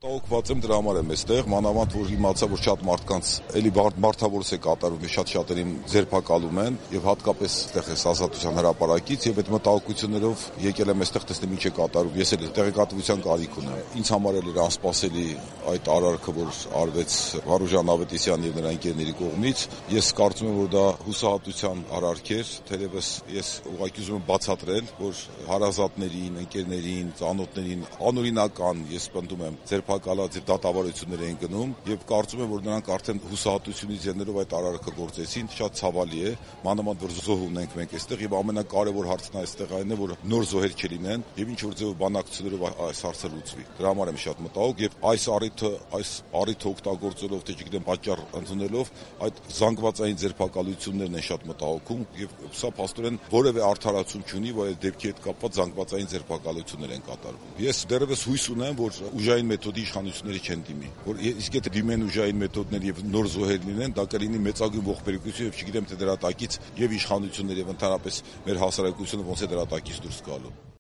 Մտահոգված եմ դրա համար եմ այստեղ, մանավանդ որ իմացա, որ շատ մարդկանց էլի մարդավորս է կատարում, շատ շատերին ձերբակալում են եւ հատկապես այստեղ է ազատության հրապարակից եւ այդ մտահոգություններով եկել եմ այստեղ տեսնեմ ինչ է կատարում։ Ես էլ տեղեկատվության կարիք ունեմ։ Ինձ համար էլ էր անսպասելի այդ արարքը, որ արվեց Վարուժան Ավետիսյանի եւ նրա ընկերների կողմից։ Ես կարծում եմ, որ դա հուսահատության արարք էր, թերևս ես ուղղակի ուզում եմ բացատրել, որ հարազատներին, ընկերներին, ծանոթներին անօրինական, ես պնդում եմ, ձերբակալած եւ դատավարություններ են գնում եւ կարծում եմ, որ նրանք արդեն հուսահատությունից ելնելով այդ արարքը գործեցին, շատ ցավալի է, մանավանդ որ զոհ ունենք մենք այստեղ եւ ամենակարևոր հարցն այստեղ այն է, որ նոր զոհեր չլինեն եւ ինչ որ ձեւով բանակցություններով այս հարցը լուծվի։ Դրա համար եմ շատ մտահոգ եւ այս առիթը օգտագործելով, թե չգիտեմ, պատճառ ընդունելով այդ զանգվածային ձերբակալություններն են շատ մտահոգում եւ սա փաստորեն որևէ արդարացում չունի, որ այդ դեպքի հետ կապված զանգվածային ձերբակալություններ են կատարվում։ Ես դեռևս հույս ունեմ, որ ուժային մեթոդի իշխանությունները չեն դիմի, որ իսկ եթե դիմեն ուժային մեթոդներ եւ նոր զոհեր լինեն, դա կլինի մեծագույն ողբերգություն եւ չգիտեմ թե դրա տակից եւ իշխանություններ եւ ընդհանրապես մեր հասարակությունը ոնց է դրա տակից դուրս գալու։